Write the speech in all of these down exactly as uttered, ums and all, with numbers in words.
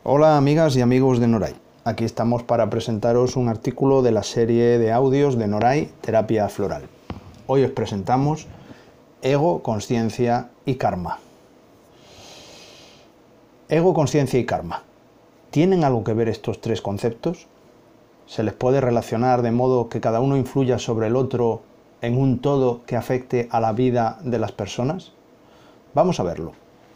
Hola amigas y amigos de Noray. Aquí estamos para presentaros un artículo de la serie de audios de Noray, Terapia Floral. Hoy os presentamos Ego, Consciencia y Karma. Ego, Consciencia y Karma. ¿Tienen algo que ver estos tres conceptos? ¿Se les puede relacionar de modo que cada uno influya sobre el otro en un todo que afecte a la vida de las personas? Vamos a verlo.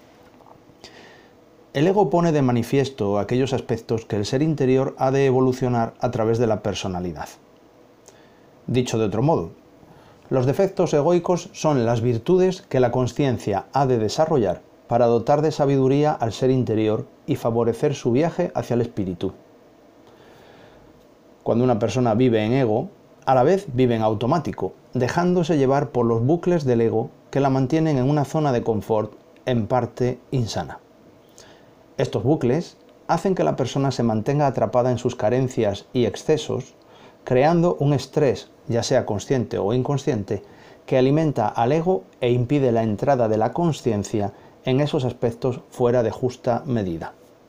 El ego pone de manifiesto aquellos aspectos que el ser interior ha de evolucionar a través de la personalidad. Dicho de otro modo, los defectos egoicos son las virtudes que la consciencia ha de desarrollar para dotar de sabiduría al ser interior y favorecer su viaje hacia el espíritu. Cuando una persona vive en ego, a la vez vive en automático, dejándose llevar por los bucles del ego que la mantienen en una zona de confort en parte insana. Estos bucles hacen que la persona se mantenga atrapada en sus carencias y excesos, creando un estrés, ya sea consciente o inconsciente, que alimenta al ego e impide la entrada de la consciencia en esos aspectos fuera de justa medida.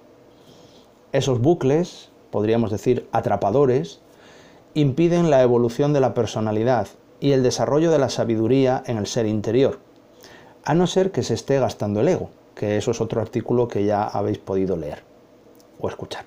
Esos bucles, podríamos decir atrapadores, impiden la evolución de la personalidad y el desarrollo de la sabiduría en el ser interior, a no ser que se esté gastando el ego, que eso es otro artículo que ya habéis podido leer o escuchar.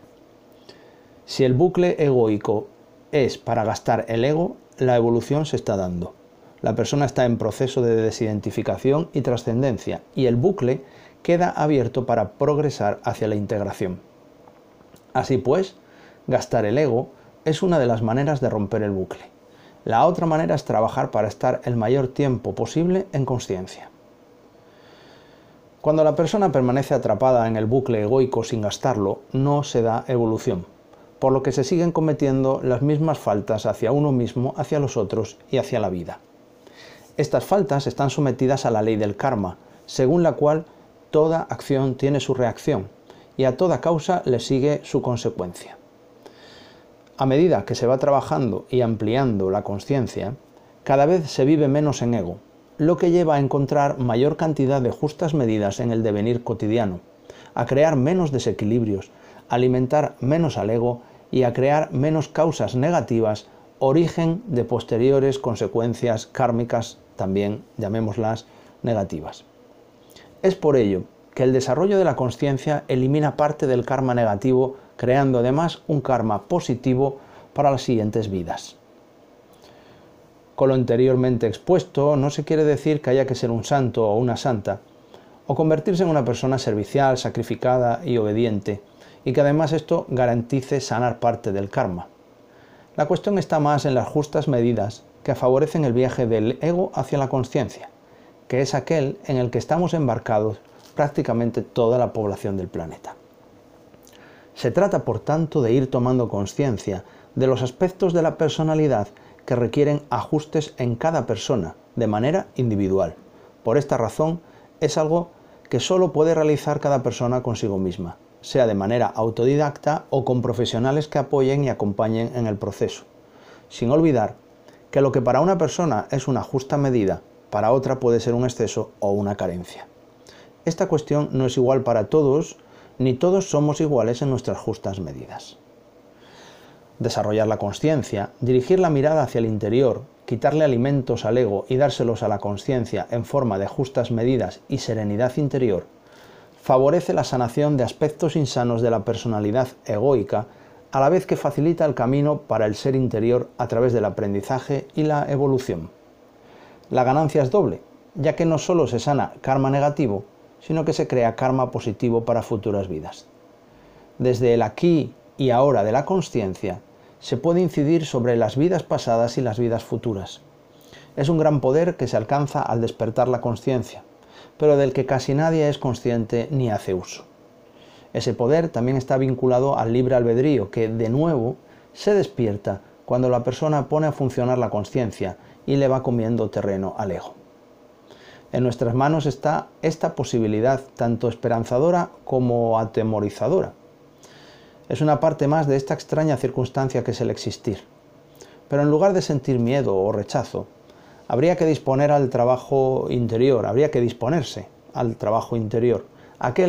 Si el bucle egoico es para gastar el ego, la evolución se está dando. La persona está en proceso de desidentificación y trascendencia, y el bucle queda abierto para progresar hacia la integración. Así pues, gastar el ego es una de las maneras de romper el bucle. La otra manera es trabajar para estar el mayor tiempo posible en consciencia. Cuando la persona permanece atrapada en el bucle egoico sin gastarlo, no se da evolución, por lo que se siguen cometiendo las mismas faltas hacia uno mismo, hacia los otros y hacia la vida. Estas faltas están sometidas a la ley del karma, según la cual toda acción tiene su reacción y a toda causa le sigue su consecuencia. A medida que se va trabajando y ampliando la consciencia, cada vez se vive menos en ego, lo que lleva a encontrar mayor cantidad de justas medidas en el devenir cotidiano, a crear menos desequilibrios, a alimentar menos al ego y a crear menos causas negativas, origen de posteriores consecuencias kármicas, también llamémoslas negativas. Es por ello que el desarrollo de la consciencia elimina parte del karma negativo, creando además un karma positivo para las siguientes vidas. Con lo anteriormente expuesto, no se quiere decir que haya que ser un santo o una santa, o convertirse en una persona servicial, sacrificada y obediente, y que además esto garantice sanar parte del karma. La cuestión está más en las justas medidas que favorecen el viaje del ego hacia la consciencia, que es aquel en el que estamos embarcados prácticamente toda la población del planeta. Se trata, por tanto, de ir tomando conciencia de los aspectos de la personalidad que requieren ajustes en cada persona, de manera individual. Por esta razón, es algo que solo puede realizar cada persona consigo misma, sea de manera autodidacta o con profesionales que apoyen y acompañen en el proceso, sin olvidar que lo que para una persona es una justa medida, para otra puede ser un exceso o una carencia. Esta cuestión no es igual para todos, ni todos somos iguales en nuestras justas medidas. Desarrollar la consciencia, dirigir la mirada hacia el interior, quitarle alimentos al ego y dárselos a la consciencia en forma de justas medidas y serenidad interior, favorece la sanación de aspectos insanos de la personalidad egoica, a la vez que facilita el camino para el ser interior a través del aprendizaje y la evolución. La ganancia es doble, ya que no solo se sana karma negativo, sino que se crea karma positivo para futuras vidas. Desde el aquí y ahora de la consciencia, se puede incidir sobre las vidas pasadas y las vidas futuras. Es un gran poder que se alcanza al despertar la consciencia, pero del que casi nadie es consciente ni hace uso. Ese poder también está vinculado al libre albedrío, que, de nuevo, se despierta cuando la persona pone a funcionar la consciencia y le va comiendo terreno al ego. En nuestras manos está esta posibilidad tanto esperanzadora como atemorizadora. Es una parte más de esta extraña circunstancia que es el existir. Pero en lugar de sentir miedo o rechazo, habría que disponer al trabajo interior, habría que disponerse al trabajo interior, aquel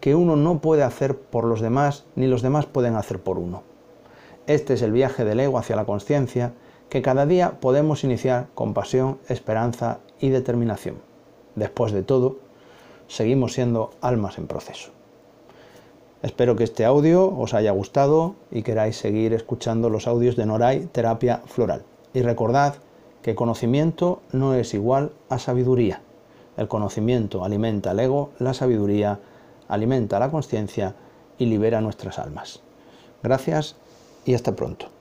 que uno no puede hacer por los demás ni los demás pueden hacer por uno. Este es el viaje del ego hacia la consciencia que cada día podemos iniciar con pasión, esperanza y determinación. Después de todo, seguimos siendo almas en proceso. Espero que este audio os haya gustado y queráis seguir escuchando los audios de Noray Terapia Floral. Y recordad que conocimiento no es igual a sabiduría. El conocimiento alimenta el ego, la sabiduría alimenta la consciencia y libera nuestras almas. Gracias y hasta pronto.